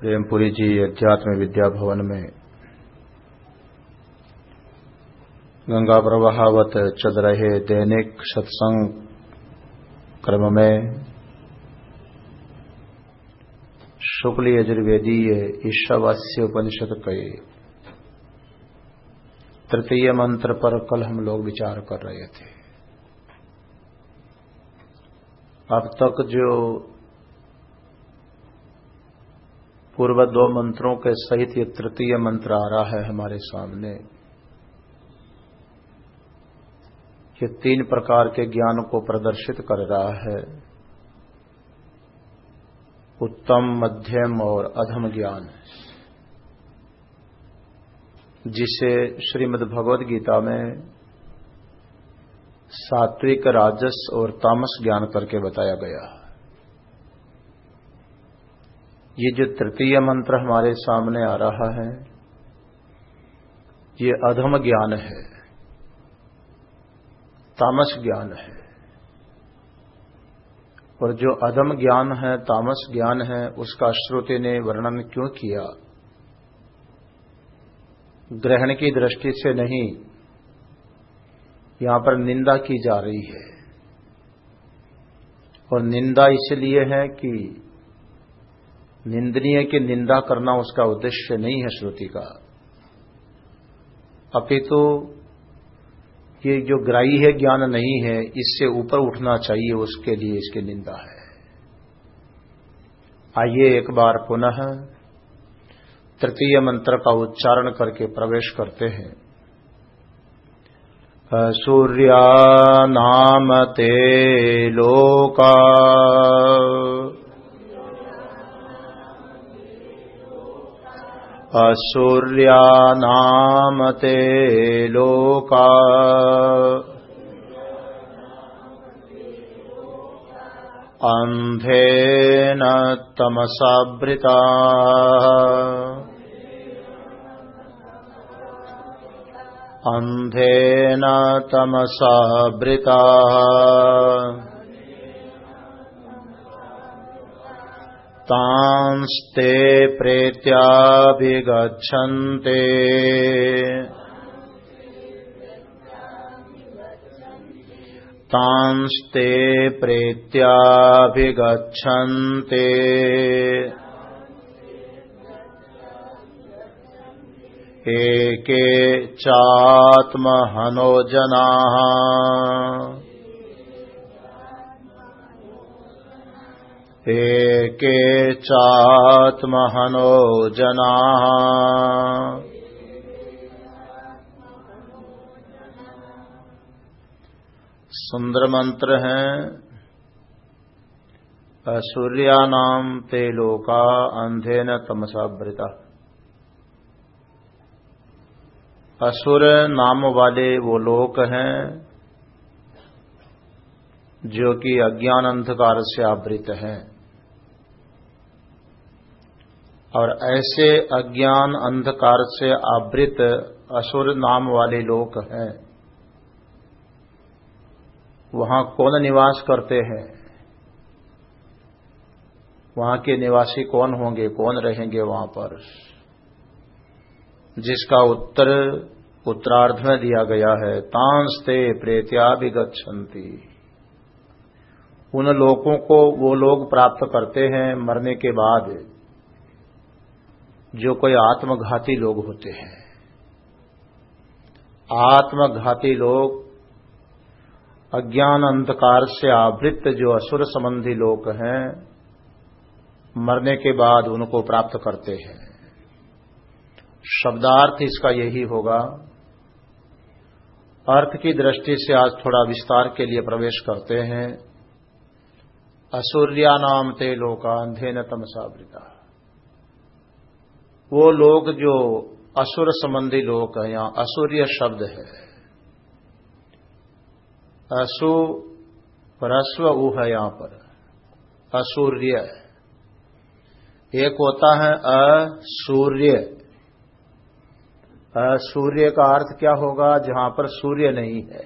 प्रेमपुरी जी अध्यात्म विद्या भवन में गंगा प्रवाहवत चल रहे दैनिक सत्संग क्रम में शुक्ल यजुर्वेदीय ईशावास्य उपनिषद के तृतीय मंत्र पर कल हम लोग विचार कर रहे थे। अब तक जो पूर्व दो मंत्रों के सहित ये तृतीय मंत्र आ रहा है हमारे सामने, ये तीन प्रकार के ज्ञान को प्रदर्शित कर रहा है, उत्तम, मध्यम और अधम ज्ञान, जिसे श्रीमद् भगवद गीता में सात्विक, राजस और तामस ज्ञान करके बताया गया। ये जो तृतीय मंत्र हमारे सामने आ रहा है ये अधम ज्ञान है, तामस ज्ञान है। और जो अधम ज्ञान है, तामस ज्ञान है, उसका श्रुति ने वर्णन क्यों किया? ग्रहण की दृष्टि से नहीं, यहां पर निंदा की जा रही है। और निंदा इसलिए है कि निंदनीय की निंदा करना उसका उद्देश्य नहीं है श्रुति का, अपितु ये जो ग्राही है ज्ञान नहीं है, इससे ऊपर उठना चाहिए, उसके लिए इसकी निंदा है। आइए एक बार पुनः तृतीय मंत्र का उच्चारण करके प्रवेश करते हैं। सूर्या नाम ते लोका असूर्या नाम ते लोका अंधेन तमसावृता अंधेन तमसावृता तांस्ते प्रेत्याभिगच्छन्ते तांस्ते प्रेत्याभिगच्छन्ते एके चात्महनो जनाः एके चात्महनो जनाः सुंदर मंत्र हैं। सूर्यानाम ते लोका अंधेन तमसावृता। असुर नाम वाले वो लोक हैं जो कि अज्ञान अंधकार से आवृत हैं, और ऐसे अज्ञान अंधकार से आवृत असुर नाम वाले लोक हैं, वहां कौन निवास करते हैं? वहां के निवासी कौन होंगे, कौन रहेंगे वहां पर? जिसका उत्तर उत्तरार्ध में दिया गया है, तांस्ते प्रेत्याभिगच्छन्ति। उन लोगों को वो लोग प्राप्त करते हैं मरने के बाद जो कोई आत्मघाती लोग होते हैं। आत्मघाती लोग, अज्ञान अंधकार से आवृत जो असुर संबंधी लोग हैं, मरने के बाद उनको प्राप्त करते हैं। शब्दार्थ इसका यही होगा। अर्थ की दृष्टि से आज थोड़ा विस्तार के लिए प्रवेश करते हैं। असूर्या नाम ते लोका अंधेन तमसावृता। वो लोग जो असुर संबंधी लोग हैं, यहां असुर्य शब्द है। असु परस्व उ है यहां पर, असूर्य। एक होता है असूर्य। सूर्य का अर्थ क्या होगा? जहां पर सूर्य नहीं है।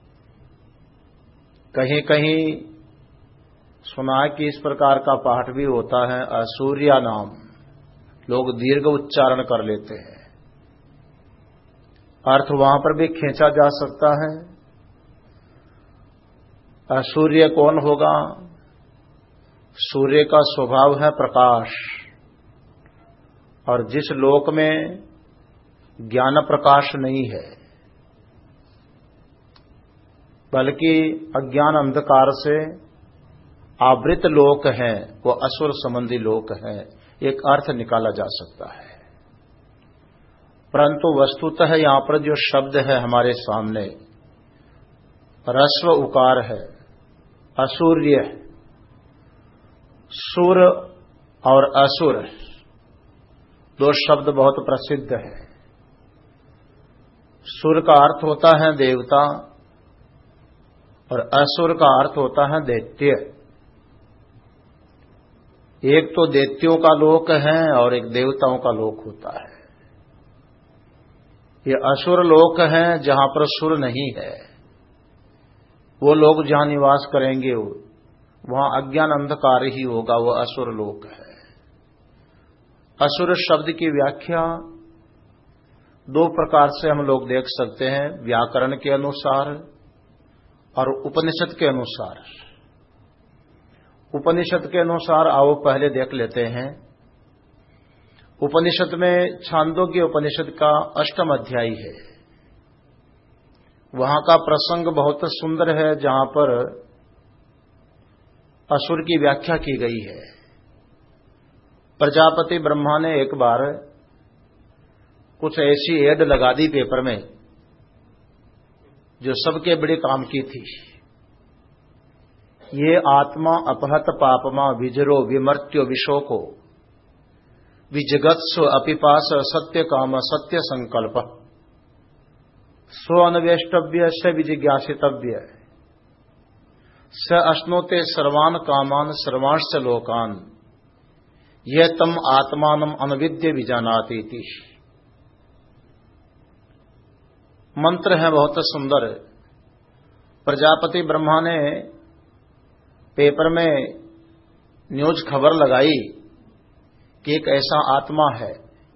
कहीं कहीं सुना कि इस प्रकार का पाठ भी होता है, असूर्या नाम। लोग दीर्घ उच्चारण कर लेते हैं। अर्थ वहां पर भी खींचा जा सकता है। सूर्य कौन होगा? सूर्य का स्वभाव है प्रकाश, और जिस लोक में ज्ञान प्रकाश नहीं है बल्कि अज्ञान अंधकार से आवृत लोक है, वो असुर संबंधी लोक है, एक अर्थ निकाला जा सकता है। परंतु वस्तुतः यहां पर जो शब्द है हमारे सामने ह्रस्व उकार है, असूर्य। सुर और असुर दो शब्द बहुत प्रसिद्ध है। सुर का अर्थ होता है देवता और असुर का अर्थ होता है दैत्य। एक तो दैत्यों का लोक है और एक देवताओं का लोक होता है। ये असुर लोक है जहां पर सुर नहीं है। वो लोग जहां निवास करेंगे वहां अज्ञान अंधकार ही होगा, वो असुर लोक है। असुर शब्द की व्याख्या दो प्रकार से हम लोग देख सकते हैं, व्याकरण के अनुसार और उपनिषद के अनुसार। उपनिषद के अनुसार आओ पहले देख लेते हैं। उपनिषद में छांदोग्य उपनिषद का 8वां अध्याय है। वहां का प्रसंग बहुत सुंदर है, जहां पर असुर की व्याख्या की गई है। प्रजापति ब्रह्मा ने एक बार कुछ ऐसी एड लगा दी पेपर में जो सबके बड़े काम की थी। ये आत्मा अपहत पापमा विजरो विमर्त्यो विशोको विजगत्सु अपिपास सत्य काम सत्य संकल्प स्व अन्वेष्टव्य स विजिज्ञासितव्य स अश्नोते सर्वान कामान सर्वांश्च लोकान यह तम आत्मानम अनविद्य विजानाति। मंत्र है बहुत सुंदर। प्रजापति ब्रह्मा ने पेपर में न्यूज खबर लगाई कि एक ऐसा आत्मा है,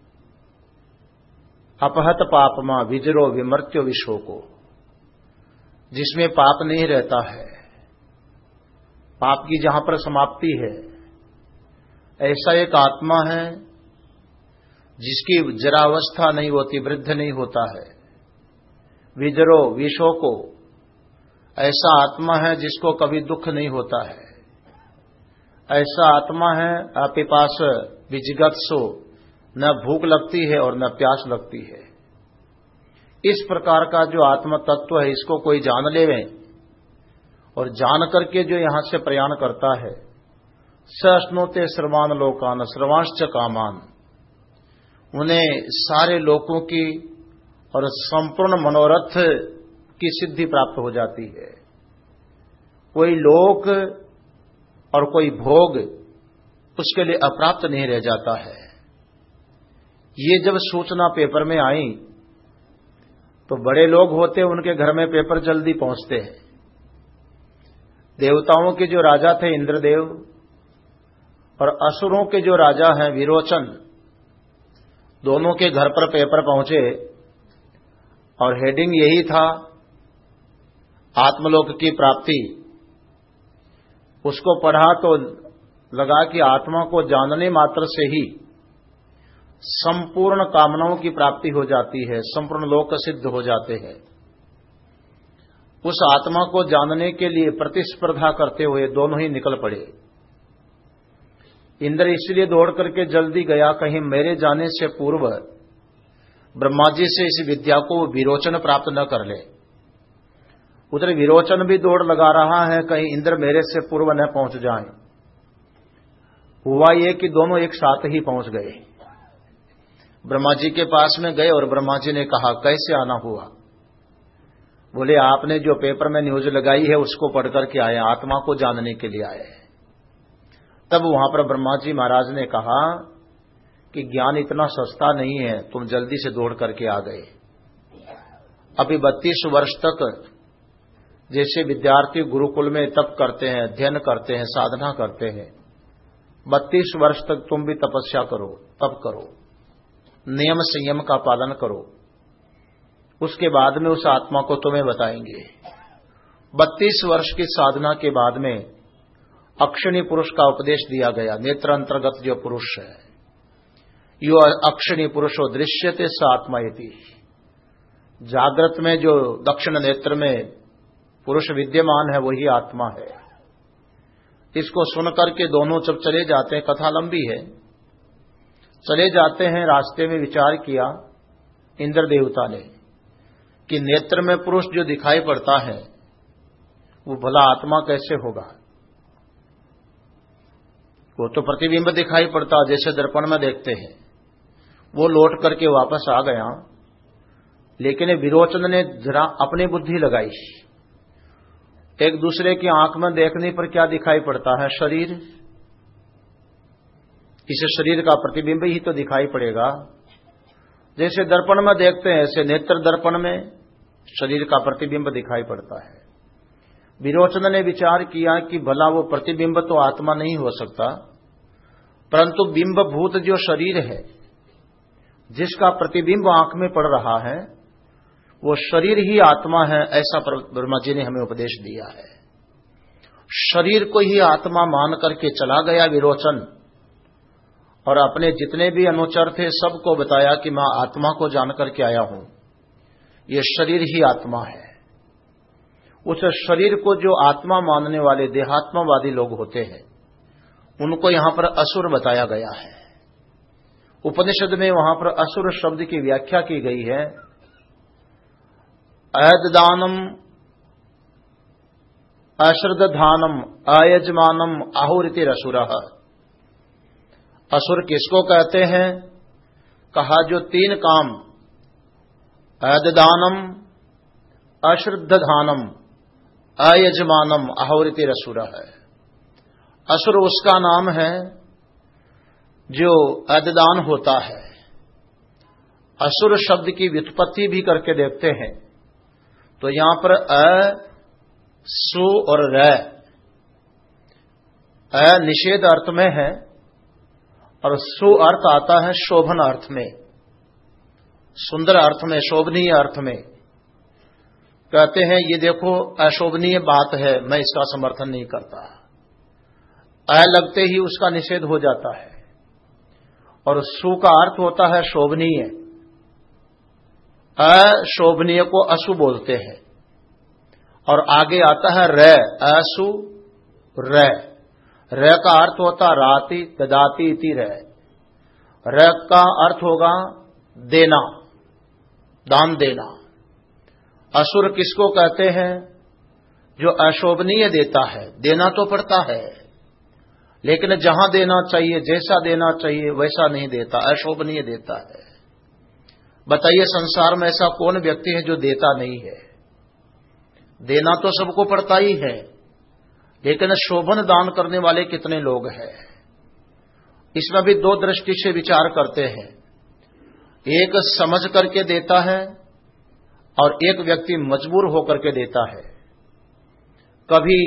अपहत पापमा विजरो विमर्त्यो विशोको, जिसमें पाप नहीं रहता है, पाप की जहां पर समाप्ति है, ऐसा एक आत्मा है जिसकी जरावस्था नहीं होती, वृद्ध नहीं होता है। विजरो विशोको, ऐसा आत्मा है जिसको कभी दुख नहीं होता है। ऐसा आत्मा है अपिपास विजिगत्सो, न भूख लगती है और न प्यास लगती है। इस प्रकार का जो आत्म तत्व है, इसको कोई जान लेवे और जान करके जो यहां से प्रयाण करता है, स अश्नोते सर्वान लोकान सर्वांश्च कामान, उन्हें सारे लोकों की और संपूर्ण मनोरथ की सिद्धि प्राप्त हो जाती है। कोई लोक और कोई भोग उसके लिए अप्राप्त नहीं रह जाता है। ये जब सूचना पेपर में आई तो बड़े लोग होते, उनके घर में पेपर जल्दी पहुंचते हैं। देवताओं के जो राजा थे इंद्रदेव और असुरों के जो राजा हैं विरोचन, दोनों के घर पर पेपर पहुंचे और हेडिंग यही था, आत्मलोक की प्राप्ति। उसको पढ़ा तो लगा कि आत्मा को जानने मात्र से ही संपूर्ण कामनाओं की प्राप्ति हो जाती है, संपूर्ण लोक सिद्ध हो जाते हैं। उस आत्मा को जानने के लिए प्रतिस्पर्धा करते हुए दोनों ही निकल पड़े। इंद्र इसलिए दौड़ करके जल्दी गया, कहीं मेरे जाने से पूर्व ब्रह्मा जी से इस विद्या को विरोचन प्राप्त न कर ले। उधर विरोचन भी दौड़ लगा रहा है, कहीं इंद्र मेरे से पूर्व न पहुंच जाएं। हुआ ये कि दोनों एक साथ ही पहुंच गए। ब्रह्मा जी के पास में गए और ब्रह्मा जी ने कहा, कैसे आना हुआ? बोले, आपने जो पेपर में न्यूज लगाई है उसको पढ़ करके आए, आत्मा को जानने के लिए आए। तब वहां पर ब्रह्मा जी महाराज ने कहा कि ज्ञान इतना सस्ता नहीं है, तुम जल्दी से दौड़ करके आ गए। अभी 32 वर्ष तक जैसे विद्यार्थी गुरुकुल में तप करते हैं, अध्ययन करते हैं, साधना करते हैं, 32 वर्ष तक तुम भी तपस्या करो, तप करो, नियम संयम का पालन करो, उसके बाद में उस आत्मा को तुम्हें बताएंगे। 32 वर्ष की साधना के बाद में अक्षिणी पुरुष का उपदेश दिया गया। नेत्र अंतर्गत जो पुरुष है, यो अक्षिणी पुरुषो दृश्यते स आत्मा इति। जागृत में जो दक्षिण नेत्र में पुरुष विद्यमान है वही आत्मा है। इसको सुनकर के दोनों जब चले जाते हैं, कथा लंबी है, चले जाते हैं, रास्ते में विचार किया इंद्र देवता ने कि नेत्र में पुरुष जो दिखाई पड़ता है वो भला आत्मा कैसे होगा। वो तो प्रतिबिंब दिखाई पड़ता जैसे दर्पण में देखते हैं। वो लौट करके वापस आ गया, लेकिन विरोचन ने जरा अपनी बुद्धि लगाई। एक दूसरे की आंख में देखने पर क्या दिखाई पड़ता है? शरीर। इस शरीर का प्रतिबिंब ही तो दिखाई पड़ेगा। जैसे दर्पण में देखते हैं ऐसे नेत्र दर्पण में शरीर का प्रतिबिंब दिखाई पड़ता है। विरोचन ने विचार किया कि भला वो प्रतिबिंब तो आत्मा नहीं हो सकता, परंतु बिंब भूत जो शरीर है जिसका प्रतिबिंब आंख में पड़ रहा है वो शरीर ही आत्मा है, ऐसा ब्रह्मा जी ने हमें उपदेश दिया है। शरीर को ही आत्मा मान करके चला गया विरोचन, और अपने जितने भी अनुचर थे सबको बताया कि मैं आत्मा को जान करके आया हूं, ये शरीर ही आत्मा है। उस शरीर को जो आत्मा मानने वाले देहात्मवादी लोग होते हैं उनको यहां पर असुर बताया गया है। उपनिषद में वहां पर असुर शब्द की व्याख्या की गई है, अयदानम अश्रद्धानम अयजमानम आहुरिति असुरः। असुर किसको कहते हैं? कहा जो 3 काम, अयदानम अश्रद्धानम अयजमानम आहुरिति असुरः। असुर उसका नाम है जो अयदान होता है। असुर शब्द की व्युत्पत्ति भी करके देखते हैं तो यहां पर अ, सु और र, अ निषेध अर्थ में है और सु अर्थ आता है शोभन अर्थ में, सुंदर अर्थ में, शोभनीय अर्थ में। कहते हैं ये देखो अशोभनीय बात है, मैं इसका समर्थन नहीं करता। अ लगते ही उसका निषेध हो जाता है। और सु का अर्थ होता है शोभनीय। अशोभनीय को अशु बोलते हैं। और आगे आता है र, असु र। र का अर्थ होता राति ददाति इति र। र का अर्थ होगा देना, दान देना। असुर किसको कहते हैं? जो अशोभनीय देता है। देना तो पड़ता है, लेकिन जहां देना चाहिए, जैसा देना चाहिए वैसा नहीं देता, अशोभनीय देता है। बताइए संसार में ऐसा कौन व्यक्ति है जो देता नहीं है? देना तो सबको पड़ता ही है, लेकिन शोभन दान करने वाले कितने लोग हैं? इसमें भी 2 दृष्टि से विचार करते हैं। एक समझ करके देता है और एक व्यक्ति मजबूर होकर के देता है। कभी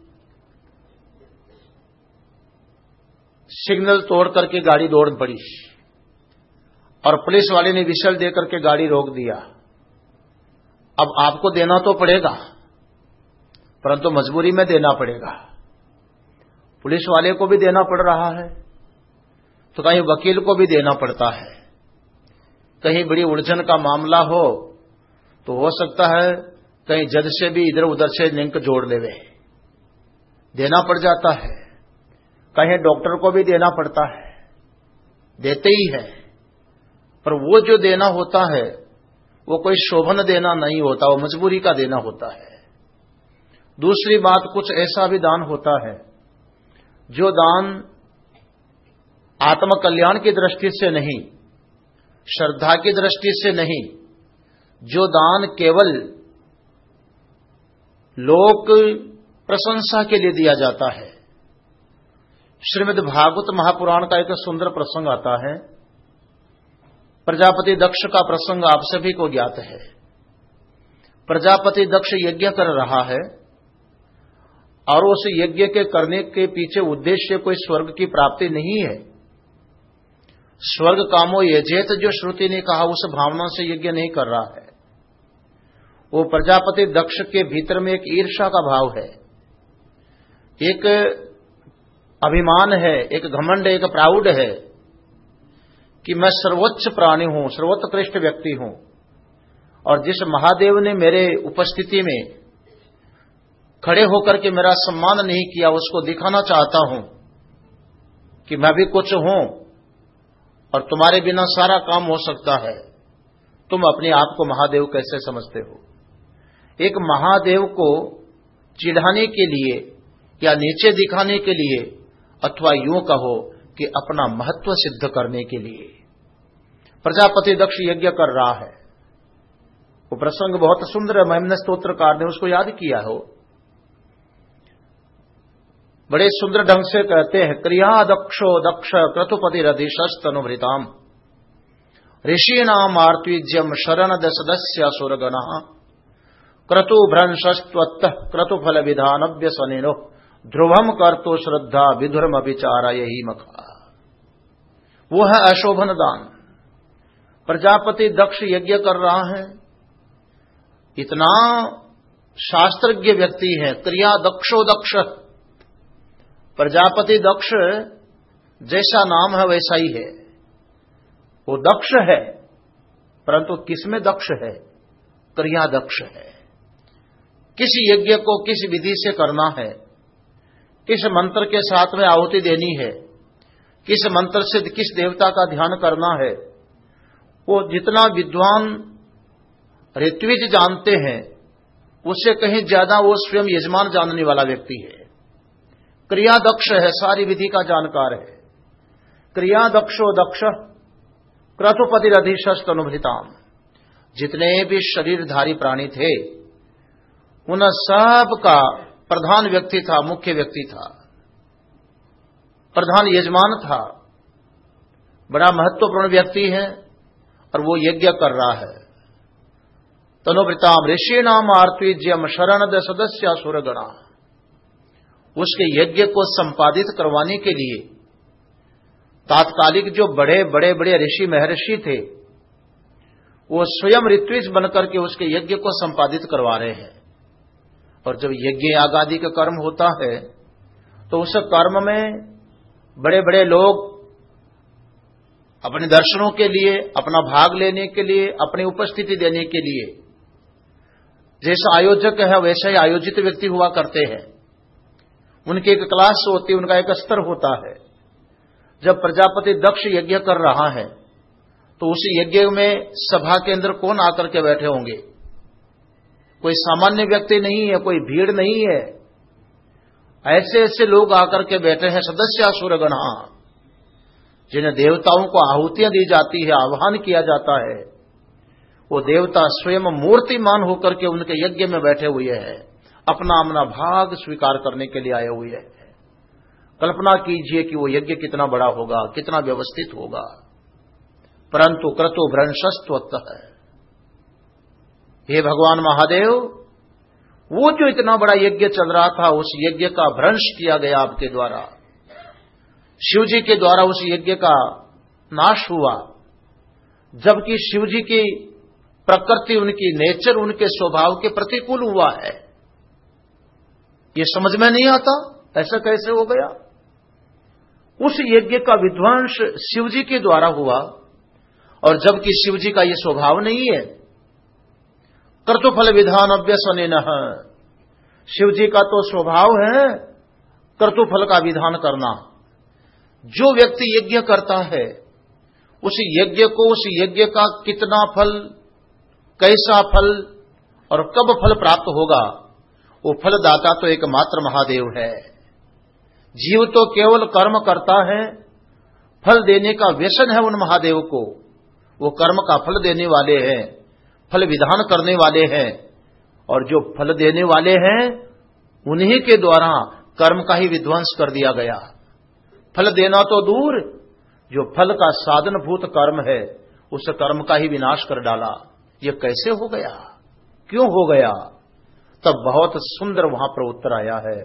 सिग्नल तोड़ करके गाड़ी दौड़ पड़ी और पुलिस वाले ने विशल देकर के गाड़ी रोक दिया। अब आपको देना तो पड़ेगा, परंतु मजबूरी में देना पड़ेगा। पुलिस वाले को भी देना पड़ रहा है तो कहीं वकील को भी देना पड़ता है। कहीं बड़ी उलझन का मामला हो तो हो सकता है कहीं जज से भी इधर उधर से लिंक जोड़ लेवे, देना पड़ जाता है। कहीं डॉक्टर को भी देना पड़ता है, देते ही है। पर वो जो देना होता है वो कोई शोभन देना नहीं होता, वो मजबूरी का देना होता है। दूसरी बात, कुछ ऐसा भी दान होता है जो दान आत्मकल्याण की दृष्टि से नहीं, श्रद्धा की दृष्टि से नहीं, जो दान केवल लोक प्रशंसा के लिए दिया जाता है। श्रीमद् भागवत महापुराण का एक सुंदर प्रसंग आता है। प्रजापति दक्ष का प्रसंग आप सभी को ज्ञात है। प्रजापति दक्ष यज्ञ कर रहा है और उस यज्ञ के करने के पीछे उद्देश्य कोई स्वर्ग की प्राप्ति नहीं है। स्वर्ग कामो यजेत जो श्रुति ने कहा, उस भावना से यज्ञ नहीं कर रहा है। वो प्रजापति दक्ष के भीतर में एक ईर्ष्या का भाव है, एक अभिमान है, एक घमंड, एक प्राउड है कि मैं सर्वोच्च प्राणी हूं, सर्वोत्कृष्ट व्यक्ति हूं, और जिस महादेव ने मेरे उपस्थिति में खड़े होकर के मेरा सम्मान नहीं किया, उसको दिखाना चाहता हूं कि मैं भी कुछ हूं और तुम्हारे बिना सारा काम हो सकता है। तुम अपने आप को महादेव कैसे समझते हो? एक महादेव को चिढ़ाने के लिए या नीचे दिखाने के लिए, अथवा यूं कहो कि अपना महत्व सिद्ध करने के लिए प्रजापति दक्ष यज्ञ कर रहा है। वो प्रसंग बहुत सुंदर है, महिम्न स्तोत्रकार ने उसको याद किया हो। बड़े सुंदर ढंग से कहते हैं, क्रिया दक्षो दक्ष क्रतुपति रधिशस्तनुभृताम ऋषीणाम आर्त्विज्यम शरण दशदस्य असुरगणः क्रतु भ्रंशस्त्वत्त क्रतुफल विधान व्यसनेनो ध्रुवम कर्तो श्रद्धा विधुरम विचारा यही मखा। वो है अशोभन दान। प्रजापति दक्ष यज्ञ कर रहा है, इतना शास्त्रज्ञ व्यक्ति है। क्रिया दक्षो दक्ष, प्रजापति दक्ष जैसा नाम है वैसा ही है। वो दक्ष है, परंतु किसमें दक्ष है? क्रिया दक्ष है। किस यज्ञ को किस विधि से करना है, किस मंत्र के साथ में आहुति देनी है, किस मंत्र से किस देवता का ध्यान करना है, वो जितना विद्वान ऋत्विज जानते हैं उससे कहीं ज्यादा वो स्वयं यजमान जानने वाला व्यक्ति है। क्रिया दक्ष है, सारी विधि का जानकार है। क्रिया दक्षो दक्ष क्रतुपति रधिशस्तनुभृताम, जितने भी शरीरधारी प्राणी थे उन सब का प्रधान व्यक्ति था, मुख्य व्यक्ति था, प्रधान यजमान था, बड़ा महत्वपूर्ण व्यक्ति है, और वो यज्ञ कर रहा है। तनुभृताम ऋषीणाम आर्त्विज्यम शरण सदस्य सुरगणा, उसके यज्ञ को संपादित करवाने के लिए तात्कालिक जो बड़े बड़े बड़े ऋषि महर्षि थे वो स्वयं ऋत्विज बनकर के उसके यज्ञ को संपादित करवा रहे हैं। और जब यज्ञ आगादि का कर्म होता है तो उस कर्म में बड़े बड़े लोग अपने दर्शनों के लिए, अपना भाग लेने के लिए, अपनी उपस्थिति देने के लिए जैसा आयोजक है वैसे ही आयोजित व्यक्ति हुआ करते हैं। उनकी एक क्लास होती है, उनका एक स्तर होता है। जब प्रजापति दक्ष यज्ञ कर रहा है तो उस यज्ञ में सभा के अंदर कौन आकर के बैठे होंगे? कोई सामान्य व्यक्ति नहीं है, कोई भीड़ नहीं है, ऐसे ऐसे लोग आकर के बैठे हैं। सदस्य असुरगणा, जिन्हें देवताओं को आहुतियां दी जाती है, आह्वान किया जाता है, वो देवता स्वयं मूर्तिमान होकर के उनके यज्ञ में बैठे हुए हैं, अपना अपना भाग स्वीकार करने के लिए आए हुए हैं। कल्पना कीजिए कि वो यज्ञ कितना बड़ा होगा, कितना व्यवस्थित होगा। परंतु क्रतु भ्रंशस्त्वत्त है। हे भगवान महादेव, वो जो इतना बड़ा यज्ञ चल रहा था उस यज्ञ का भ्रंश किया गया आपके द्वारा। शिव जी के द्वारा उस यज्ञ का नाश हुआ, जबकि शिव जी की प्रकृति, उनकी नेचर, उनके स्वभाव के प्रतिकूल हुआ है। ये समझ में नहीं आता, ऐसा कैसे हो गया? उस यज्ञ का विध्वंस शिव जी के द्वारा हुआ, और जबकि शिव जी का ये स्वभाव नहीं है। कर्तुफल विधान अव्यसनेनः, शिव जी का तो स्वभाव है कर्तुफल का विधान करना। जो व्यक्ति यज्ञ करता है उस यज्ञ को, उस यज्ञ का कितना फल, कैसा फल और कब फल प्राप्त होगा, वो फलदाता तो एकमात्र महादेव है। जीव तो केवल कर्म करता है, फल देने का व्यसन है उन महादेव को। वो कर्म का फल देने वाले हैं, फल विधान करने वाले हैं, और जो फल देने वाले हैं उन्हीं के द्वारा कर्म का ही विध्वंस कर दिया गया। फल देना तो दूर, जो फल का साधनभूत कर्म है उस कर्म का ही विनाश कर डाला। ये कैसे हो गया, क्यों हो गया? तब बहुत सुंदर वहां पर उत्तर आया है।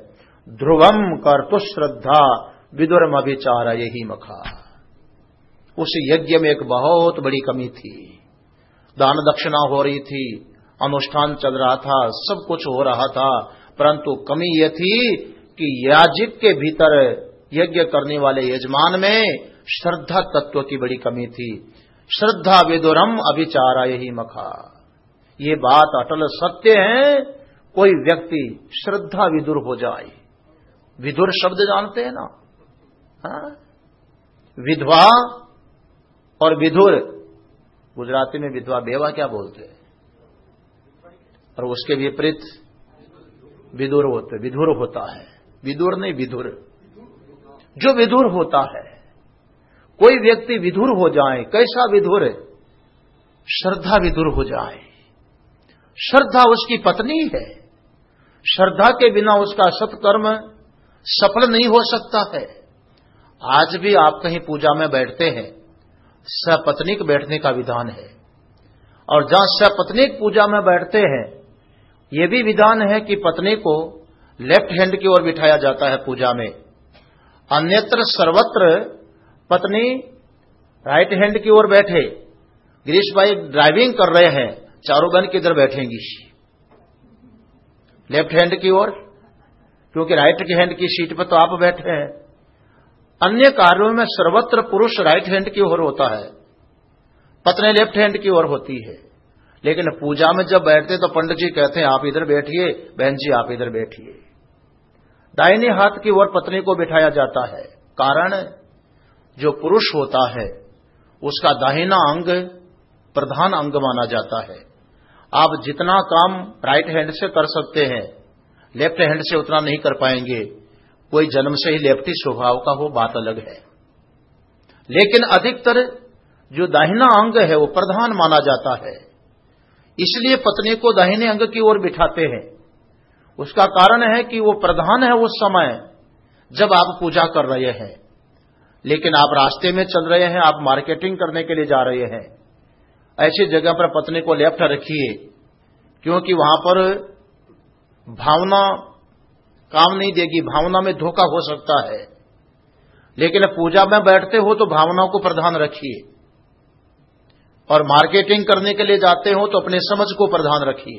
ध्रुवम कर्तु श्रद्धा विदुरम अभिचार यही मखा। उस यज्ञ में एक बहुत बड़ी कमी थी। दान दक्षिणा हो रही थी, अनुष्ठान चल रहा था, सब कुछ हो रहा था, परंतु कमी यह थी कि याजिक के भीतर, यज्ञ करने वाले यजमान में श्रद्धा तत्व की बड़ी कमी थी। श्रद्धा विदुरम अभिचारा यही मखा। ये बात अटल सत्य है। कोई व्यक्ति श्रद्धा विदुर हो जाए, विदुर शब्द जानते हैं ना? हाँ? विधवा और विधुर, गुजराती में विधवा बेवा क्या बोलते हैं, और उसके विपरीत विदुर होते, विधुर होता है। विदुर नहीं, विधुर। जो विधुर होता है, कोई व्यक्ति विधुर हो जाए। कैसा विधुर? श्रद्धा विधुर हो जाए। श्रद्धा उसकी पत्नी है। श्रद्धा के बिना उसका सत्कर्म सफल नहीं हो सकता है। आज भी आप कहीं पूजा में बैठते हैं, सपत्नीक बैठने का विधान है, और जहां सपत्नीक पूजा में बैठते हैं, यह भी विधान है कि पत्नी को लेफ्ट हैंड की ओर बिठाया जाता है पूजा में। अन्यत्र सर्वत्र पत्नी राइट हैंड की ओर बैठे। गिरीश भाई ड्राइविंग कर रहे हैं, चारों बहन किधर बैठेंगी? लेफ्ट हैंड की ओर, क्योंकि राइट की हैंड की सीट पर तो आप बैठे हैं। अन्य कार्यों में सर्वत्र पुरुष राइट हैंड की ओर होता है, पत्नी लेफ्ट हैंड की ओर होती है। लेकिन पूजा में जब बैठते तो पंडित जी कहते हैं आप इधर बैठिए, बहन जी आप इधर बैठिए। दाहिने हाथ की ओर पत्नी को बिठाया जाता है। कारण, जो पुरुष होता है उसका दाहिना अंग प्रधान अंग माना जाता है। आप जितना काम राइट हैंड से कर सकते हैं, लेफ्ट हैंड से उतना नहीं कर पाएंगे। कोई जन्म से ही लेफ्टी स्वभाव का हो, बात अलग है। लेकिन अधिकतर जो दाहिना अंग है वो प्रधान माना जाता है, इसलिए पत्नी को दाहिने अंग की ओर बिठाते हैं। उसका कारण है कि वो प्रधान है उस समय जब आप पूजा कर रहे हैं। लेकिन आप रास्ते में चल रहे हैं, आप मार्केटिंग करने के लिए जा रहे हैं, ऐसी जगह पर पत्नी को लेफ्ट रखिए, क्योंकि वहां पर भावना काम नहीं देगी, भावना में धोखा हो सकता है। लेकिन पूजा में बैठते हो तो भावना को प्रधान रखिए, और मार्केटिंग करने के लिए जाते हो तो अपने समझ को प्रधान रखिए।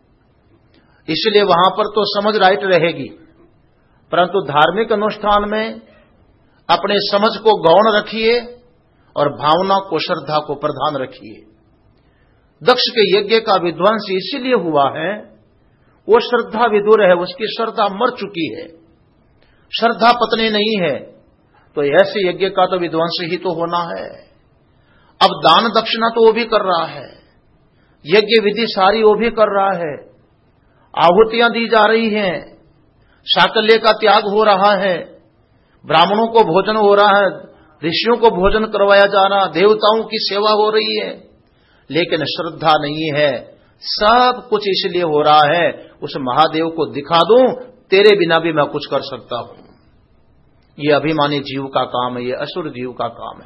इसलिए वहां पर तो समझ राइट रहेगी, परंतु धार्मिक अनुष्ठान में अपने समझ को गौण रखिए और भावना को, श्रद्धा को प्रधान रखिए। दक्ष के यज्ञ का विध्वंस इसीलिए हुआ है, वो श्रद्धा विदुर है, उसकी श्रद्धा मर चुकी है, श्रद्धा पत्नी नहीं है, तो ऐसे यज्ञ का तो विध्वंस ही तो होना है। अब दान दक्षिणा तो वो भी कर रहा है, यज्ञ विधि सारी वो भी कर रहा है, आहुतियां दी जा रही हैं, साकल्य का त्याग हो रहा है, ब्राह्मणों को भोजन हो रहा है, ऋषियों को भोजन करवाया जा रहा, देवताओं की सेवा हो रही है, लेकिन श्रद्धा नहीं है। सब कुछ इसलिए हो रहा है उस महादेव को दिखा दूं, तेरे बिना भी मैं कुछ कर सकता हूं। ये अभिमानी जीव का काम है, ये असुर जीव का काम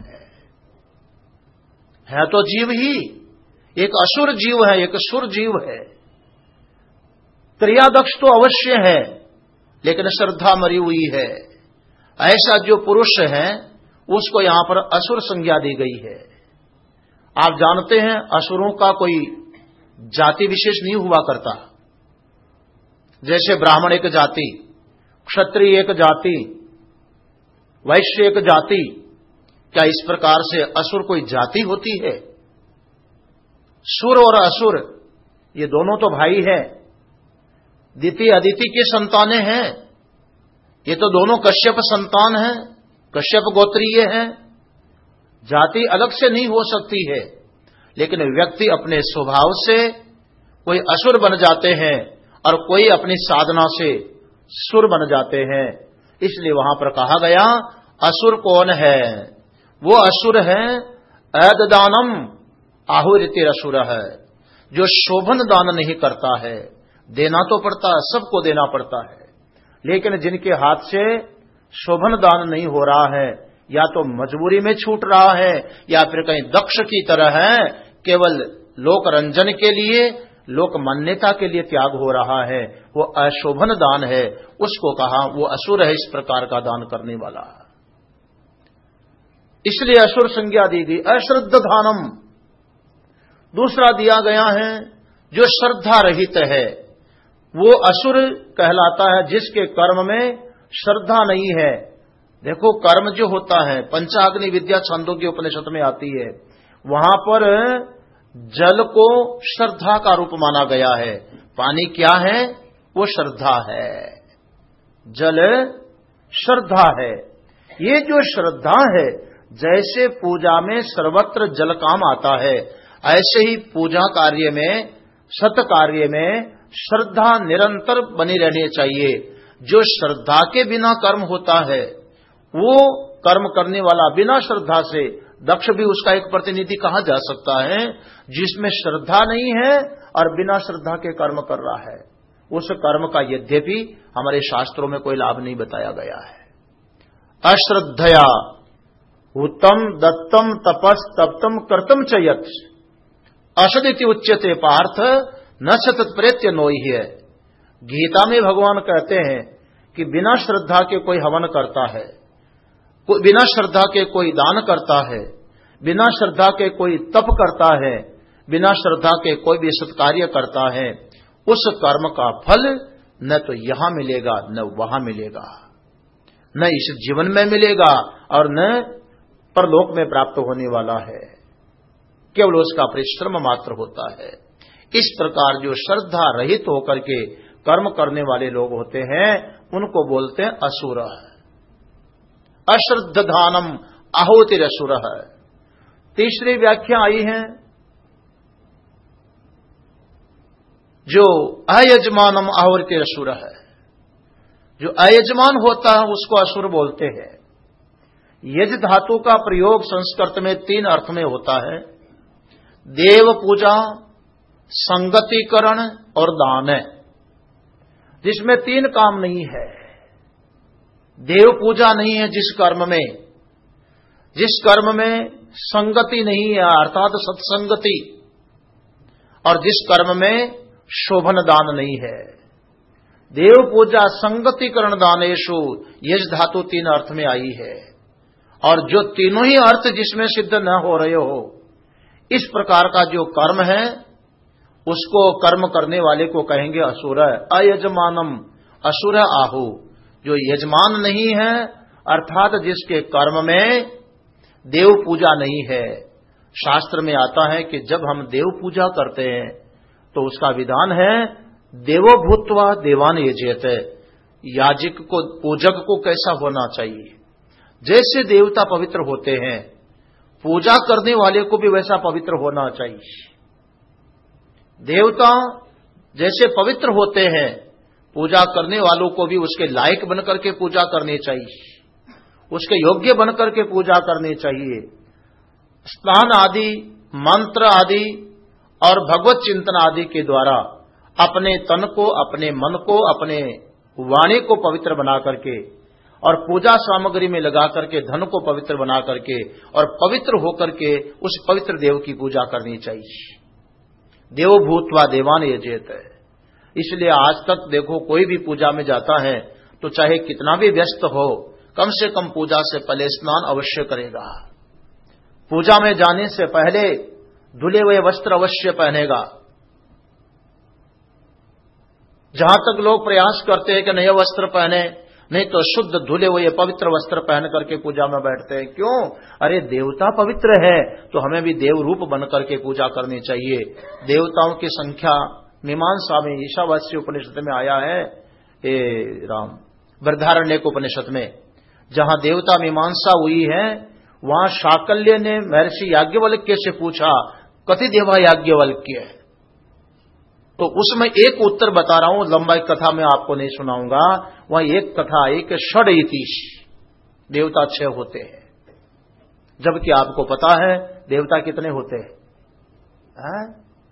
है तो जीव ही, एक असुर जीव है, एक सुर जीव है। क्रियादक्ष तो अवश्य है, लेकिन श्रद्धा मरी हुई है। ऐसा जो पुरुष है उसको यहां पर असुर संज्ञा दी गई है। आप जानते हैं असुरों का कोई जाति विशेष नहीं हुआ करता। जैसे ब्राह्मण एक जाति, क्षत्रिय एक जाति, वैश्य एक जाति, क्या इस प्रकार से असुर कोई जाति होती है? सुर और असुर ये दोनों तो भाई हैं, दिति अदिति की संतानें हैं, ये तो दोनों कश्यप संतान हैं, कश्यप गोत्रीय हैं। जाति अलग से नहीं हो सकती है, लेकिन व्यक्ति अपने स्वभाव से कोई असुर बन जाते हैं और कोई अपनी साधना से सुर बन जाते हैं। इसलिए वहां पर कहा गया असुर कौन है? वो असुर है ऐददानम आहुरितिर असुर है, जो शोभन दान नहीं करता है। देना तो पड़ता है, सबको देना पड़ता है, लेकिन जिनके हाथ से शोभन दान नहीं हो रहा है, या तो मजबूरी में छूट रहा है, या फिर कहीं दक्ष की तरह है, केवल लोक रंजन के लिए, लोक मान्यता के लिए त्याग हो रहा है, वो अशोभन दान है, उसको कहा वो असुर है, इस प्रकार का दान करने वाला। इसलिए असुर संज्ञा दी गई। अश्रद्ध दानम दूसरा दिया गया है, जो श्रद्धा रहित है वो असुर कहलाता है, जिसके कर्म में श्रद्धा नहीं है। देखो कर्म जो होता है, पंचाग्नि विद्या छंदोग्य उपनिषद में आती है, वहां पर जल को श्रद्धा का रूप माना गया है। पानी क्या है? वो श्रद्धा है, जल श्रद्धा है। ये जो श्रद्धा है, जैसे पूजा में सर्वत्र जल काम आता है, ऐसे ही पूजा कार्य में, सत कार्य में श्रद्धा निरंतर बनी रहनी चाहिए। जो श्रद्धा के बिना कर्म होता है, वो कर्म करने वाला बिना श्रद्धा से, दक्ष भी उसका एक प्रतिनिधि कहा जा सकता है, जिसमें श्रद्धा नहीं है और बिना श्रद्धा के कर्म कर रहा है, उस कर्म का यद्यपि हमारे शास्त्रों में कोई लाभ नहीं बताया गया है। अश्रद्धया उत्तम दत्तम तपस तप्तम कर्तम च यत् असदिति उच्यते पार्थ न सतत्प्रेत्य नोई है। गीता में भगवान कहते हैं कि बिना श्रद्धा के कोई हवन करता है, बिना श्रद्धा के कोई दान करता है, बिना श्रद्धा के कोई तप करता है, बिना श्रद्धा के कोई भी सत्कार्य करता है, उस कर्म का फल न तो यहां मिलेगा न वहां मिलेगा, न इस जीवन में मिलेगा और न परलोक में प्राप्त होने वाला है, केवल उसका परिश्रम मात्र होता है। इस प्रकार जो श्रद्धा रहित होकर के कर्म करने वाले लोग होते हैं, उनको बोलते हैं असुर। अश्रद्ध दानम आहुतिरसुर है। तीसरी व्याख्या आई है, जो अयजमानम आहुतिरसुर है। जो अयजमान होता है उसको असुर बोलते हैं। यज धातु का प्रयोग संस्कृत में 3 अर्थ में होता है, देव पूजा, संगतिकरण और दान है, जिसमें 3 काम नहीं है। देव पूजा नहीं है जिस कर्म में संगति नहीं है अर्थात सत्संगति, और जिस कर्म में शोभन दान नहीं है। देव पूजा संगतिकरण दानेशु यज धातु 3 अर्थ में आई है, और जो तीनों ही अर्थ जिसमें सिद्ध न हो रहे हो, इस प्रकार का जो कर्म है उसको कर्म करने वाले को कहेंगे असुर। अयजमानम असुर आहु, जो यजमान नहीं है अर्थात जिसके कर्म में देव पूजा नहीं है। शास्त्र में आता है कि जब हम देव पूजा करते हैं तो उसका विधान है देवो भूत्वा देवान यजेत। याजक को, पूजक को कैसा होना चाहिए? जैसे देवता पवित्र होते हैं, पूजा करने वाले को भी वैसा पवित्र होना चाहिए। देवता जैसे पवित्र होते हैं, पूजा करने वालों को भी उसके लायक बनकर के पूजा करनी चाहिए, उसके योग्य बनकर के पूजा करनी चाहिए। स्नान आदि, मंत्र आदि और भगवत चिंतन आदि के द्वारा अपने तन को, अपने मन को, अपने वाणी को पवित्र बना करके और पूजा सामग्री में लगा करके धन को पवित्र बना करके और पवित्र होकर के उस पवित्र देव की पूजा करनी चाहिए। देवो भूत्वा देवान यजेत है। इसलिए आज तक देखो कोई भी पूजा में जाता है तो चाहे कितना भी व्यस्त हो, कम से कम पूजा से पहले स्नान अवश्य करेगा। पूजा में जाने से पहले धुले हुए वस्त्र अवश्य पहनेगा। जहां तक लोग प्रयास करते हैं कि नए वस्त्र पहने, नहीं तो शुद्ध धुले हुए पवित्र वस्त्र पहन करके पूजा में बैठते हैं। क्यों? अरे देवता पवित्र है तो हमें भी देव रूप बन करके पूजा करनी चाहिए। देवताओं की संख्या मीमांसा में ईशावास्य उपनिषद में आया है, बृहदारण्यक उपनिषद में जहां देवता मीमांसा हुई है, वहां शाकल्य ने महर्षि याज्ञवल्क्य से पूछा कति देवा याज्ञवल्क्य, तो उसमें एक उत्तर बता रहा हूं, लंबा एक कथा मैं आपको नहीं सुनाऊंगा। वहां एक कथा आई कि षड्यतीश देवता 6 होते हैं, जबकि आपको पता है देवता कितने होते हैं?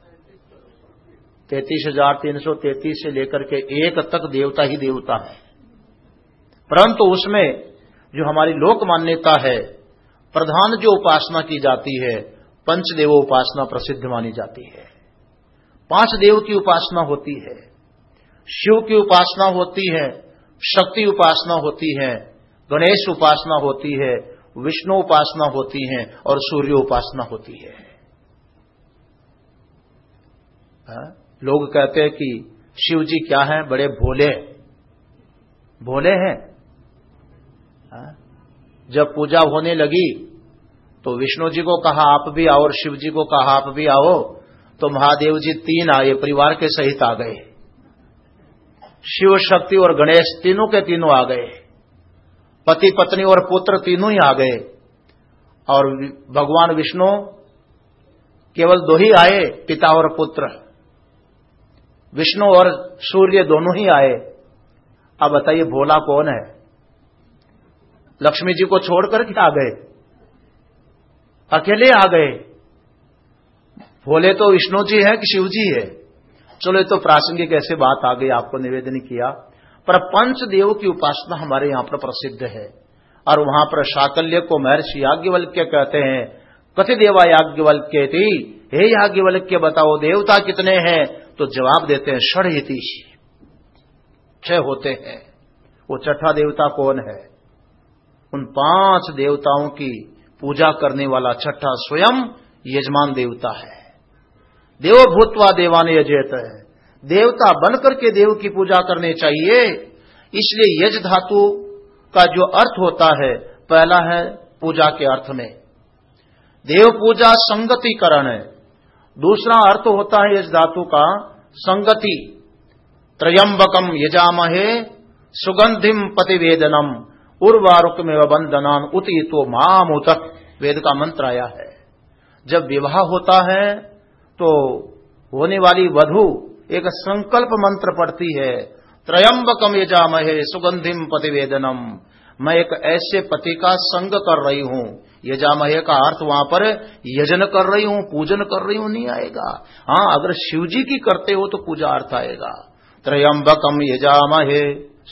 33,333 से लेकर के 1 तक देवता ही देवता है। परंतु उसमें जो हमारी लोक मान्यता है, प्रधान जो उपासना की जाती है, पंचदेव उपासना प्रसिद्ध मानी जाती है। 5 देव की उपासना होती है, शिव की उपासना होती है, शक्ति उपासना होती है, गणेश उपासना होती है, विष्णु उपासना होती है और सूर्य उपासना होती है। लोग कहते हैं कि शिव जी क्या हैं, बड़े भोले भोले हैं। जब पूजा होने लगी तो विष्णु जी को कहा आप भी आओ और शिव जी को कहा आप भी आओ, तो महादेव जी 3 आए, परिवार के सहित आ गए। शिव, शक्ति और गणेश तीनों के तीनों आ गए, पति पत्नी और पुत्र तीनों ही आ गए। और भगवान विष्णु केवल 2 ही आए, पिता और पुत्र। विष्णु और सूर्य दोनों ही आए। अब बताइए भोला कौन है? लक्ष्मी जी को छोड़कर के आ गए, अकेले आ गए। भोले तो विष्णु जी है कि शिव जी है? चलो ये तो प्रासंगिक ऐसे बात आ गई, आपको निवेदन किया। पर 5 देव की उपासना हमारे यहां पर प्रसिद्ध है। और वहां पर शाकल्य को महर्षि याज्ञवल्क्य कहते हैं, कति देवा याज्ञवल्क्य थी, हे याज्ञवल्क्य बताओ देवता कितने हैं? तो जवाब देते हैं षड्यति, 6 होते हैं। वो 6ठा देवता कौन है? उन 5 देवताओं की पूजा करने वाला 6ठा स्वयं यजमान देवता है। देवो भूत्वा देवान यजेत है, देवता बनकर के देव की पूजा करनी चाहिए। इसलिए यज धातु का जो अर्थ होता है, पहला है पूजा के अर्थ में देव पूजा संगतिकरण है। दूसरा अर्थ होता है यज धातु का संगति, त्रयंबकम यजामहे सुगंधिम पतिवेदनम उर्वारुकमेव बंधनान उतितो मामुतक, वेद का मंत्र आया है। जब विवाह होता है तो होने वाली वधू एक संकल्प मंत्र पढ़ती है, त्रयंबकम यजामहे सुगंधिम पतिवेदनम, मैं एक ऐसे पति का संग कर रही हूं। यजामहे का अर्थ वहां पर यजन कर रही हूं, पूजन कर रही हूं नहीं आएगा। हां, अगर शिवजी की करते हो तो पूजा अर्थ आएगा। त्रयंबकम यजामहे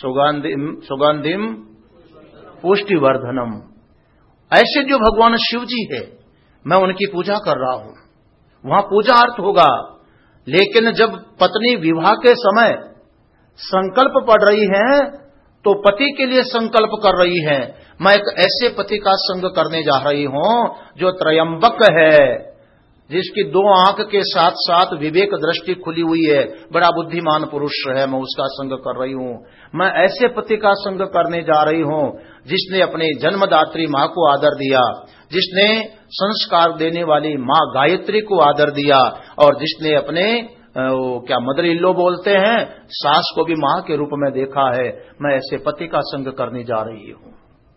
सुगंधिम पुष्टिवर्धनम, ऐसे जो भगवान शिव जी है मैं उनकी पूजा कर रहा हूं, वहां पूजा अर्थ होगा। लेकिन जब पत्नी विवाह के समय संकल्प पढ़ रही है तो पति के लिए संकल्प कर रही है, मैं एक ऐसे पति का संग करने जा रही हूं जो त्रयंबक है, जिसकी 2 आंख के साथ साथ विवेक दृष्टि खुली हुई है, बड़ा बुद्धिमान पुरुष है, मैं उसका संग कर रही हूं। मैं ऐसे पति का संग करने जा रही हूं जिसने अपने जन्मदात्री मां को आदर दिया, जिसने संस्कार देने वाली मां गायत्री को आदर दिया, और जिसने अपने क्या मदर इल्लो बोलते हैं, सास को भी मां के रूप में देखा है। मैं ऐसे पति का संग करने जा रही हूं